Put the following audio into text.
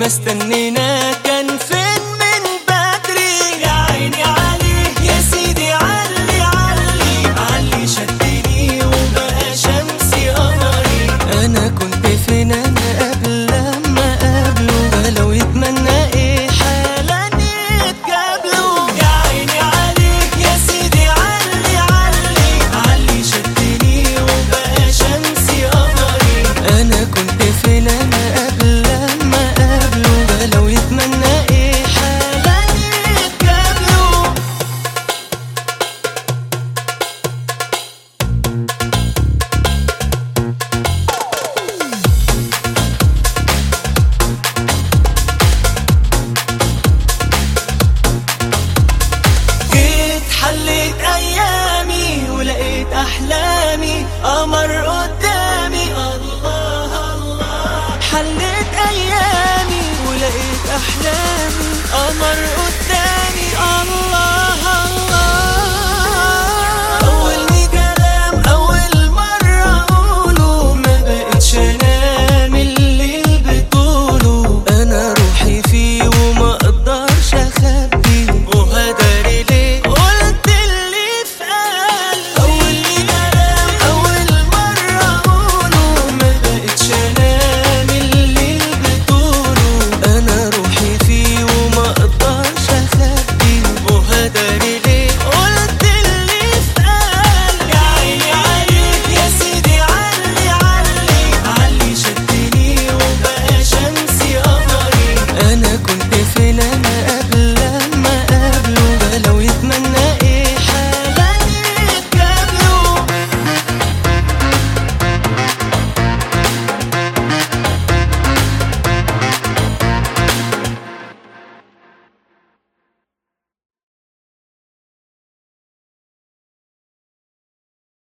ما استنينا كان فين من بدري. يا عيني عليه يا سيدي علي علي علي شدني وبقى شمسي قمري. انا كنت فين انا قبل لما قابله ده لو يتمنى ايه حالا يتقابلوا. يا عيني عليه يا سيدي علي علي علي شدني وبقى شمسي قمري. انا كنت فين انا قبل لما قابله ده لو يتمنى ايه حالا يتقابلوا. جيت حليت ايامي ولقيت احلامي قمر قدامي. الله الله حليت ايامي ولقيت احلامي قمر